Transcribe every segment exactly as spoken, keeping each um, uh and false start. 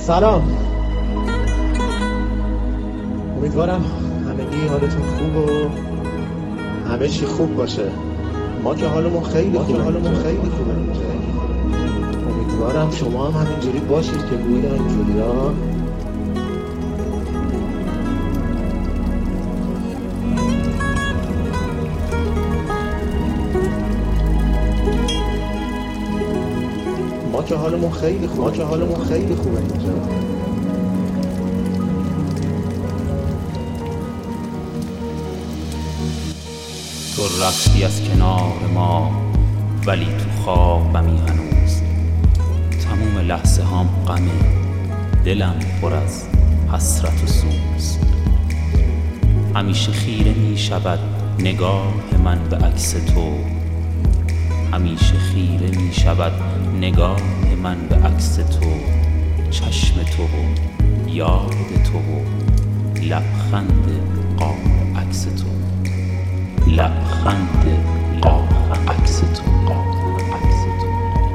سلام. امیدوارم همگی حالتون خوب و همه چی خوب باشه. ما که حالمون خیلی خوبه. حالمون خیلی خوبه. امیدوارم شما هم همینجوری باشید که بوید اینجوری ها. ما که حالمون خیلی خوبه. ما که حالمون خیلی خوبه اینجا. تو رفتی از کنار ما ولی تو خوابمی هنوز. تموم لحظه هم غمه، دلم پر از حسرت و سوز. همیشه خیره می شود نگاه من به عکس تو. همیشه خیره می شود نگاه من به عکس تو. چشم تو و یاد تو و لبخند قاب عکس تو. لبخند قاب عکس تو. قاب عکس تو.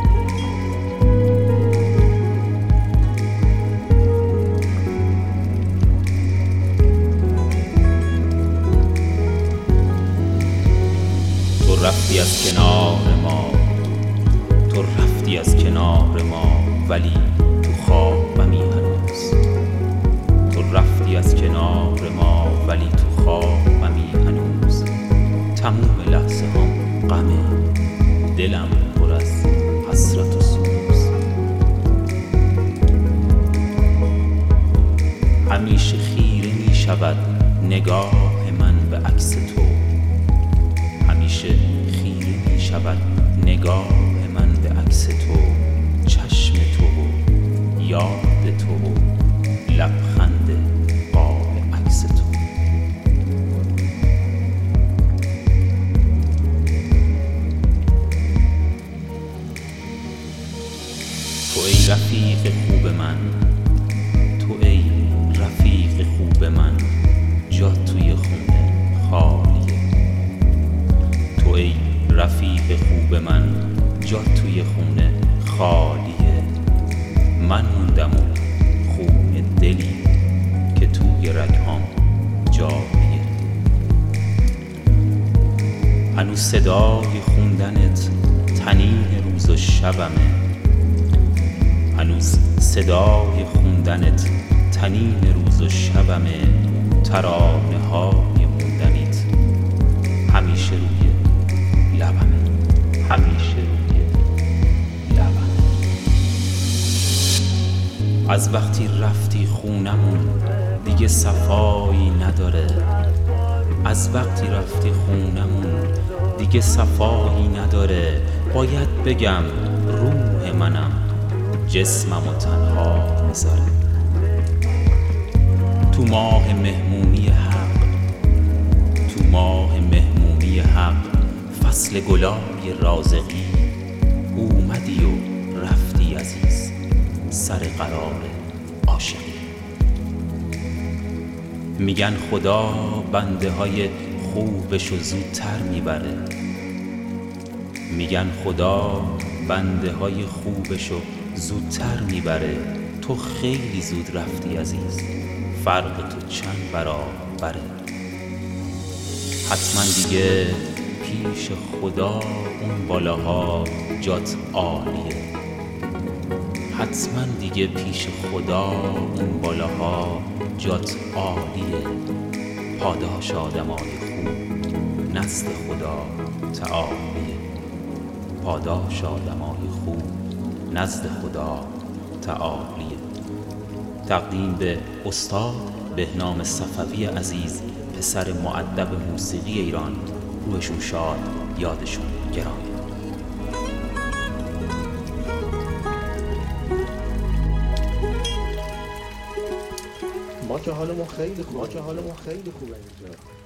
تو رفتی از کنار ما، تو رفتی از کنار ما ولی تو خوابمی هنوز. تو رفتی از کنار ما ولی تو خوابمی هنوز. تموم لحظه هم غمه، دلم پر از حسرت و سوز. همیشه خیره می شود نگاه من به عکس تو. همیشه خیره می شود نگاه من به عکس تو. چشم تو و یاد تو و لبخند قاب عکس تو. تو ای رفیق خوب من، تو ای رفیق خوب من، جا توی خونه خالیه. تو ای رفیق خوب من، جا توی خونه خالیه. من موندم و خون دلی که توی رگهام جاییه. هنوز صدای خوندنت طنین روز و شبمه. هنوز صدای خوندنت طنین روز و شبمه. ترانه های موندنیت همیشه روی لبمه. همیشه روی لبمه. از وقتی رفتی خونمون دیگه صفایی نداره. از وقتی رفتی خونمون دیگه صفایی نداره. باید بگم روح منم جسممو تنها میذاره. تو ماه مهمونی حق، تو ماه مهمونی حق، فصل گلای رازقی اومدی و رفتی عزیز، سر قرار عاشقی. میگن خدا بنده های خوبشو زودتر میبره. میگن خدا بنده های خوبشو زودتر میبره. تو خیلی زود رفتی عزیز، فرق تو چند برابره. حتما دیگه پیش خدا اون بالاها جات عالیه. حتما دیگه پیش خدا اون بالاها جات عالیه. پاداش آدمای خوب نزد خدا تعالیه. پاداش آدمای خوب نزد خدا تعالیه. تقدیم به استاد بهنام صفوی عزیز، پسر مؤدب موسیقی ایران. روحشون شاد، یادشون گرامی. ما که حالمون خیلی خوبه. ما که حالمون خیلی خوبه اینجا.